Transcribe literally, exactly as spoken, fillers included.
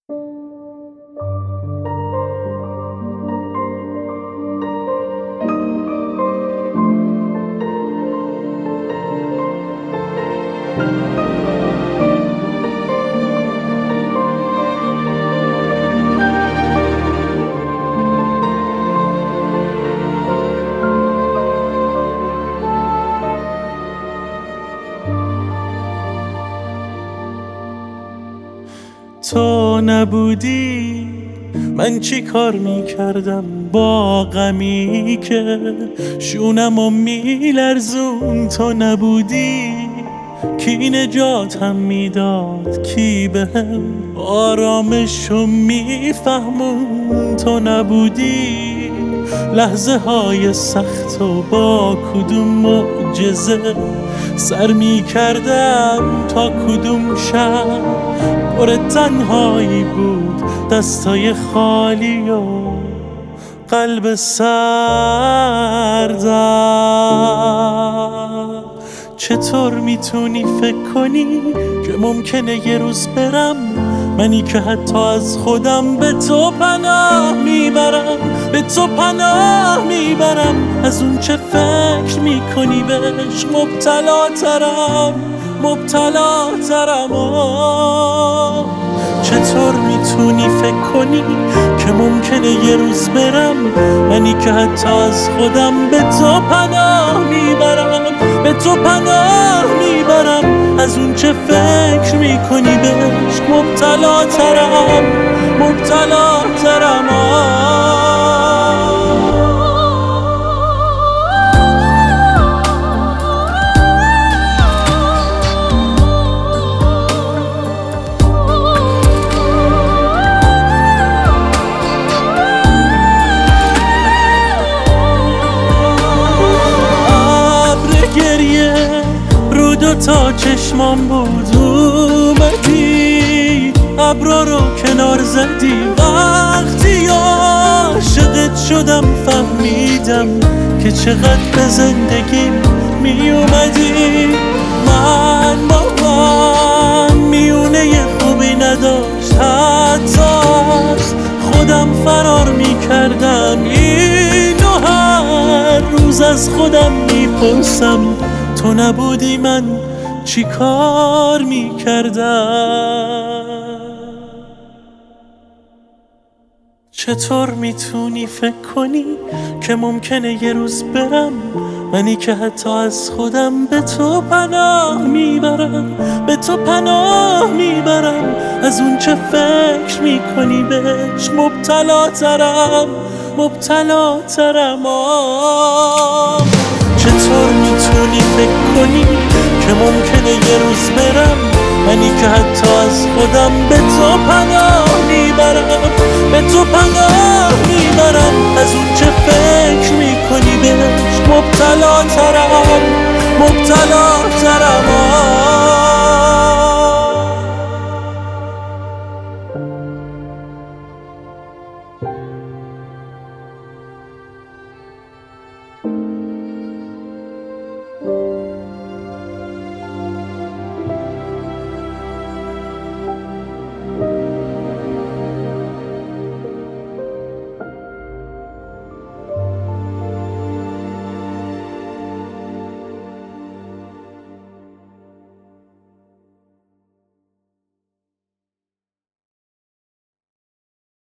تو نبودی من چی کار میکردم با غمی که شونمو میلرزون. تو نبودی کی نجاتم میداد، کی بهم آرامشو میفهمون. تو نبودی لحظه های سخت و با کدوم معجزه سر میکردم تا کدوم شب پر تنهایی بود، دستای خالی و قلب سردم. چطور میتونی فکر کنی که ممکنه یه روز برم، منی که حتی از خودم به تو پناه میبرم، به تو پناه میبرم. از اون چه فکر میکنی بهش مبتلا ترم، مبتلا ترم. چطور میتونی فکر کنی که ممکنه یه روز برم، منی که حتی از خودم به تو پناه میبرم، به تو پناه میبرم. از اون چه فکر میکنی بهش مبتلا ترم، مبتلا ترم. تا چشمام بود اومدی، ابرا رو کنار زدی. وقتی عاشقت شدم فهمیدم که چقدر به زندگیم می اومدی. من با من میونه خوبی نداشت، حتی از خودم فرار می کردم. اینو هر روز از خودم میپرسم، تو نبودی من چی کار میکردم؟ چطور میتونی فکر کنی که ممکنه یه روز برم، منی که حتی از خودم به تو پناه میبرم، به تو پناه میبرم. از اون چه فکر میکنی بهش مبتلا ترم، مبتلا ترم. چطور میتونی فکر کنی که ممکنه یه روز برم، منی که حتی از خودم به تو پناه میبرم، به تو پناه میبرم. از اون چه فکر میکنی بهش مبتلا ترم، مبتلا ترم.